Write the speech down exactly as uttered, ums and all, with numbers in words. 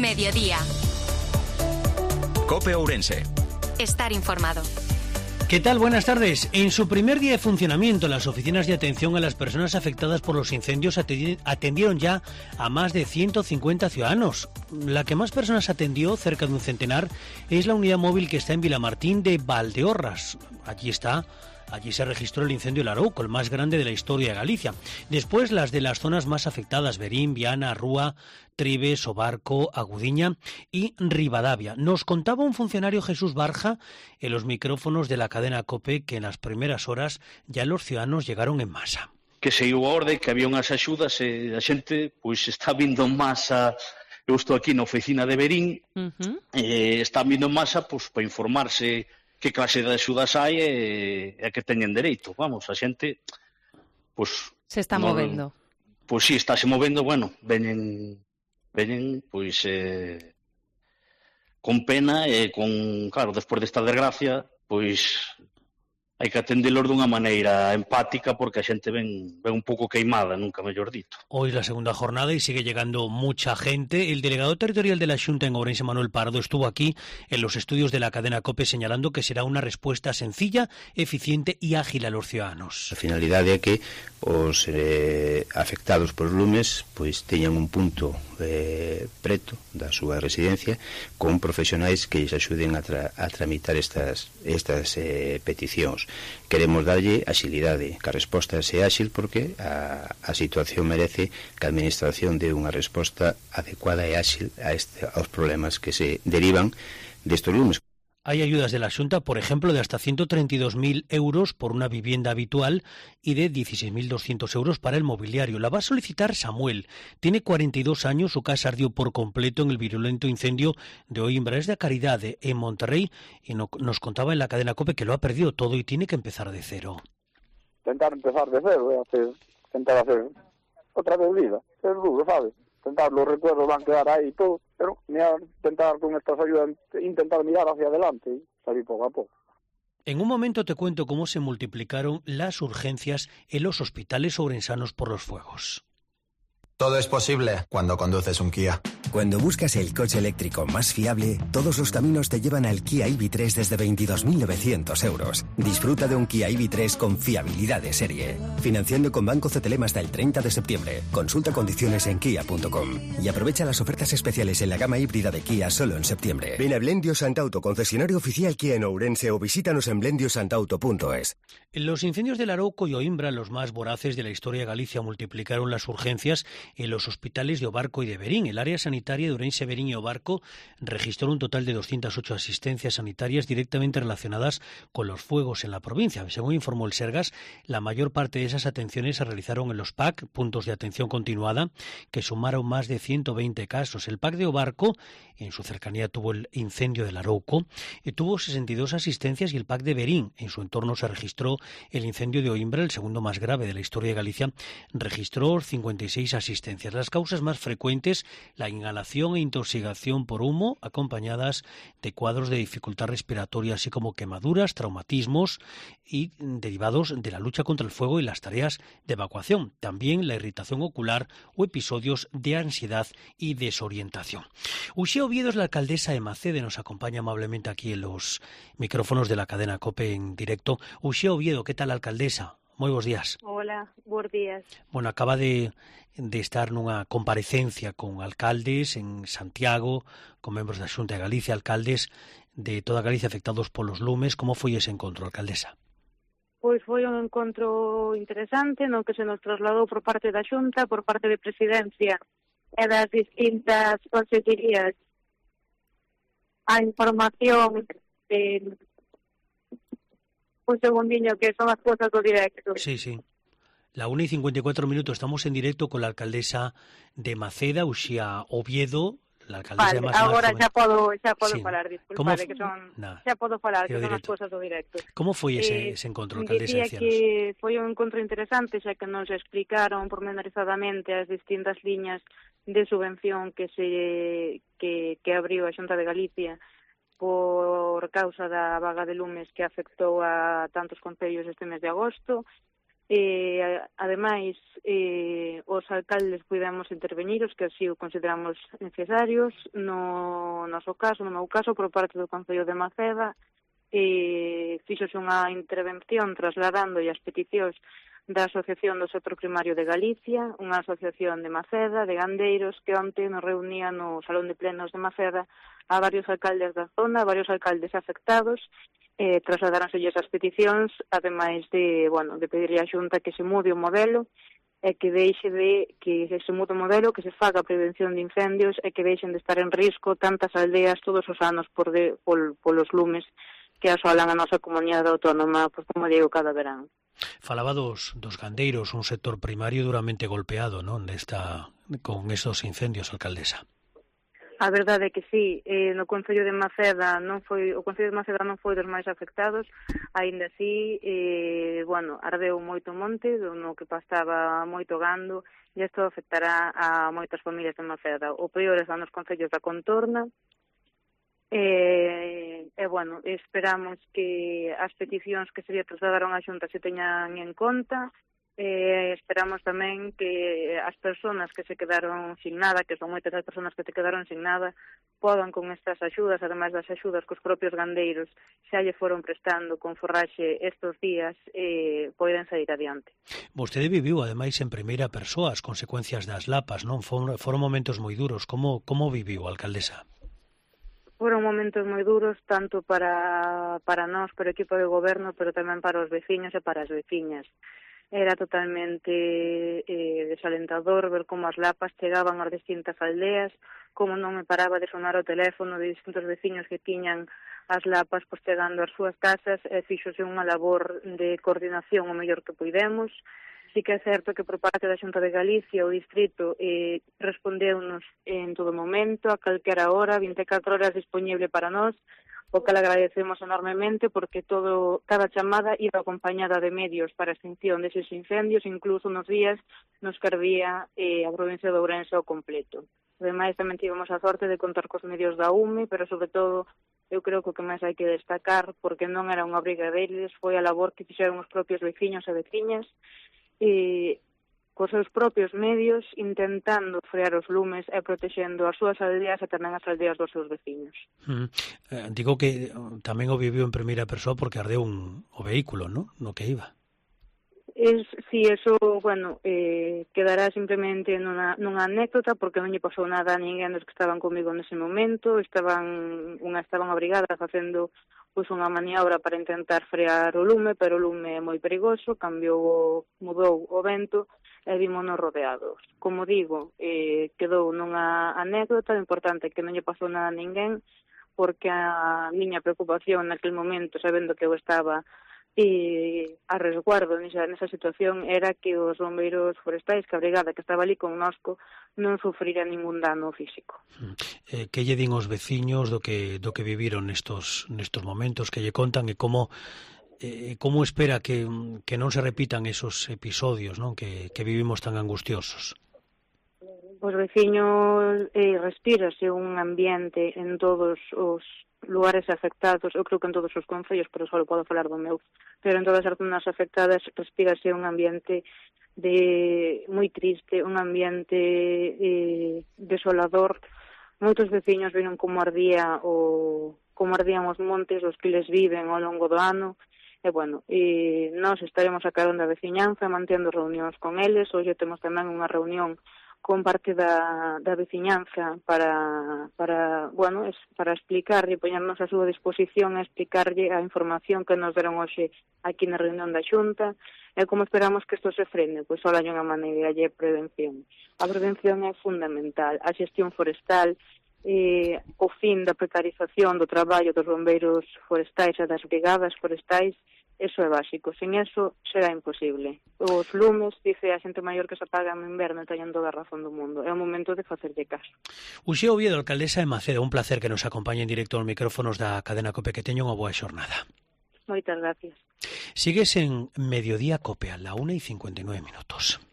Mediodía. COPE Ourense. Estar informado. ¿Qué tal? Buenas tardes. En su primer día de funcionamiento, las oficinas de atención a las personas afectadas por los incendios atendieron ya a más de ciento cincuenta ciudadanos. La que más personas atendió, cerca de un centenar, es la unidad móvil que está en Vilamartín de Valdeorras. Allí está. Allí se registró el incendio del Arouco, el más grande de la historia de Galicia. Después, las de las zonas más afectadas, Verín, Viana, Rúa, Trives, Obarco, Agudiña y Ribadavia. Nos contaba un funcionario, Jesús Barja, en los micrófonos de la cadena COPE, que en las primeras horas ya los ciudadanos llegaron en masa. Que se iba a orde, que había unhas axudas e a xente pois está vindo en masa. Eu estou aquí na oficina de Verín, uh-huh. e están vindo en masa pois, para informarse que clase de axudas hai e, e a que teñen dereito. Vamos, a xente pois, se está non, movendo. Pois si, está se movendo, bueno, veñen veñen pois eh, con pena e con, claro, despois desta desgracia, pois hai que atendelos dunha maneira empática porque a xente ven, ven un pouco queimada, nunca mellor dito. Hoy es la segunda jornada y sigue llegando mucha gente. El delegado territorial de la Xunta en Ourense, Manuel Pardo, estuvo aquí en los estudios de la cadena COPE señalando que será una respuesta sencilla, eficiente y ágil a los ciudadanos. A finalidade é que os eh, afectados por lumes pois teñan un punto eh, preto da súa residencia con profesionais que lles axuden a, tra a tramitar estas, estas eh, peticións. Queremos darlle axilidade, que a resposta sea áxil porque a, a situación merece que a administración dé unha resposta adecuada e áxil a este, aos problemas que se derivan destes lumes. Hay ayudas de la Xunta, por ejemplo, de hasta ciento treinta y dos mil euros por una vivienda habitual y de dieciséis mil doscientos euros para el mobiliario. La va a solicitar Samuel. Tiene cuarenta y dos años, su casa ardió por completo en el virulento incendio de Oimbra. Es de Caridad, en Monterrey, y no, nos contaba en la cadena COPE que lo ha perdido todo y tiene que empezar de cero. Intentar empezar de cero, ¿eh? hacer, intentar hacer otra vez vida. Es duro, ¿sabes? Intentar, los recuerdos van a quedar ahí y todo, pero mirar, intentar con estas ayudas, intentar mirar hacia adelante y salir poco a poco. En un momento te cuento cómo se multiplicaron las urgencias en los hospitales ourensanos por los fuegos. Todo es posible cuando conduces un Kia. Cuando buscas el coche eléctrico más fiable, todos los caminos te llevan al Kia E V tres desde veintidós mil novecientos euros. Disfruta de un Kia E V tres con fiabilidad de serie. Financiando con Banco C T L M hasta el treinta de septiembre. Consulta condiciones en kia punto com. Y aprovecha las ofertas especiales en la gama híbrida de Kia solo en septiembre. Ven a Blendio Santauto, concesionario oficial Kia en Ourense, o visítanos en blendio santauto punto es. Los incendios del Arouco y Oimbra, los más voraces de la historia de Galicia, multiplicaron las urgencias en los hospitales de Obarco y de Verín. El área sanitaria de Ourense, Verín y Obarco registró un total de doscientas ocho asistencias sanitarias directamente relacionadas con los fuegos en la provincia. Según informó el Sergas, la mayor parte de esas atenciones se realizaron en los P A C, puntos de atención continuada, que sumaron más de ciento veinte casos. El P A C de Obarco, en su cercanía tuvo el incendio del Arouco, y tuvo sesenta y dos asistencias, y el P A C de Verín, en su entorno se registró el incendio de Oimbra, el segundo más grave de la historia de Galicia, registró cincuenta y seis asistencias. Las causas más frecuentes, la inhalación e intoxicación por humo, acompañadas de cuadros de dificultad respiratoria, así como quemaduras, traumatismos y derivados de la lucha contra el fuego y las tareas de evacuación. También la irritación ocular o episodios de ansiedad y desorientación. Uxía Oviedo es la alcaldesa de Macede, nos acompaña amablemente aquí en los micrófonos de la cadena COPE en directo. Uxía Oviedo, ¿qué tal, alcaldesa? Moi bons días. Hola, bons días. Bueno, acaba de, de estar nunha comparecencia con alcaldes en Santiago, con membros da Xunta de Galicia, alcaldes de toda Galicia afectados polos lumes. Como foi ese encontro, alcaldesa? Pois foi un encontro interesante no que se nos trasladou por parte da Xunta, por parte de Presidencia e das distintas consellerías a información de... Un segundiño, que son as cosas do directo. Sí, sí. La una y cincuenta y cuatro minutos, estamos en directo con la alcaldesa de Maceda, Uxía Oviedo, la alcaldesa vale, de Maceda. Agora xa podo, xa podo sí. falar, disculpade, que son... Nah. Xa podo falar, que son as cosas do directo. Como foi ese, eh, ese encontro, alcaldesa? Dicía que foi un encontro interesante, xa que nos explicaron pormenorizadamente as distintas liñas de subvención que se que, que abriu a Xunta de Galicia por causa da vaga de lumes que afectou a tantos concellos este mes de agosto. E, ademais, eh, os alcaldes pudemos intervenir, os que así o consideramos necesarios. No noso caso, no meu caso, por parte do Concello de Maceda, eh, fixose unha intervención trasladando as peticións da Asociación do Sector Primario de Galicia, unha asociación de Maceda, de gandeiros, que onte nos reunía no Salón de Plenos de Maceda a varios alcaldes da zona, varios alcaldes afectados, eh, trasladáronse as peticións, ademais de, bueno, de pedirle á Xunta que se mude o modelo, e que deixe de, que se mude o modelo, que se faga a prevención de incendios e que deixen de estar en risco tantas aldeas todos os anos por de, pol, polos lumes que asolan a nosa comunidade autónoma, pois como digo, cada verán. Falaba dos, dos gandeiros, un sector primario duramente golpeado, non, nesta, con estos incendios, alcaldesa. A verdade é que sí, eh, no Concello de Maceda non foi, o Concello de Maceda non foi dos máis afectados, aínda así, eh, bueno, ardeu moito monte, no que pastaba moito gando, e isto afectará a moitas familias de Maceda. O peor é nos concellos da contorna. E, e, bueno, esperamos que as peticións que se lle trasladaron á Xunta se teñan en conta. E esperamos tamén que as persoas que se quedaron sin nada, que son moitas as persoas que se quedaron sin nada, podan con estas axudas, ademais das axudas que os propios gandeiros xa lle foron prestando con forraxe estes días, eh, poden sair adiante. Vostede viviu, ademais, en primeira persoa as consecuencias das lapas, non? Foron, foron momentos moi duros. Como, como viviu, alcaldesa? Foron momentos moi duros, tanto para, para nós, para o equipo de goberno, pero tamén para os veciños e para as veciñas. Era totalmente eh, desalentador ver como as lapas chegaban ás distintas aldeas, como non me paraba de sonar o teléfono de distintos veciños que tiñan as lapas pois, chegando ás súas casas, e fíxose unha labor de coordinación o mellor que puidemos. Sí que é certo que por parte da Xunta de Galicia o distrito eh, respondeunos en todo momento, a calquera hora, vinte e catro horas disponible para nós, o que le agradecemos enormemente porque todo cada chamada iba acompañada de medios para a extinción deses incendios, incluso nos días nos que ardía eh, a provincia de Ourense ao completo. Ademais, tamén tivemos a sorte de contar cos medios da U M E, pero sobre todo eu creo que o que máis hai que destacar, porque non era unha obriga deles, foi a labor que fixeron os propios veciños e veciñas, e cos seus propios medios intentando frear os lumes e protexendo as súas aldeas e tamén as aldeas dos seus veciños. Mm. Eh, digo que tamén o viviu en primeira persoa porque ardeu un, o vehículo, ¿no? No que iba. Es, sí, eso, bueno, eh, quedará simplemente nunha, nunha anécdota porque non lle pasou nada a ninguén dos que estaban comigo nese momento. Estaban, unha estaban obrigadas facendo pois unha maniobra para intentar frear o lume, pero o lume é moi perigoso, cambiou, mudou o vento e vímonos rodeados. Como digo, eh, quedou nunha anécdota, o importante é que non lle pasou nada a ninguén, porque a miña preocupación naquele momento, sabendo que eu estaba e a resguardo nesa, nesa situación, era que os bombeiros forestais, que a brigada que estaba ali connosco, non sufrira ningún dano físico. Eh, que lle din os veciños do que do que viviron nestos nestos momentos, que lle contan e como eh, como espera que, que non se repitan esos episodios, non, que, que vivimos tan angustiosos? Os veciños eh, respírase un ambiente en todos os lugares afectados, eu creo que en todos os concellos, pero só podo falar do meu, pero en todas as zonas afectadas respírase un ambiente de moi triste, un ambiente eh, desolador. Moitos veciños viron como ardía o como ardían os montes, os que les viven ao longo do ano, e bueno, e nós estaremos a carón da veciñanza mantendo reunións con eles. Hoxe temos tamén unha reunión con parte da, da veciñanza para, para, bueno, es, para explicarlle, poñernos a súa disposición a explicarlle a información que nos deron hoxe aquí na reunión da Xunta, e como esperamos que isto se frene, pois só hai unha maneira, e é prevención. A prevención é fundamental, a xestión forestal, eh, o fin da precarización do traballo dos bombeiros forestais e das brigadas forestais, eso é básico. Sin eso será imposible. Os lumes, dice a xente maior que se apagan no inverno, teñen toda a razón do mundo. É o momento de facerlle caso. Uxía Oviedo, alcaldesa de Maceda, un placer que nos acompañe en directo aos micrófonos da cadena COPE. Que teña unha boa xornada. Moitas gracias. Sigues en Mediodía COPE, a la una y cincuenta y nueve minutos.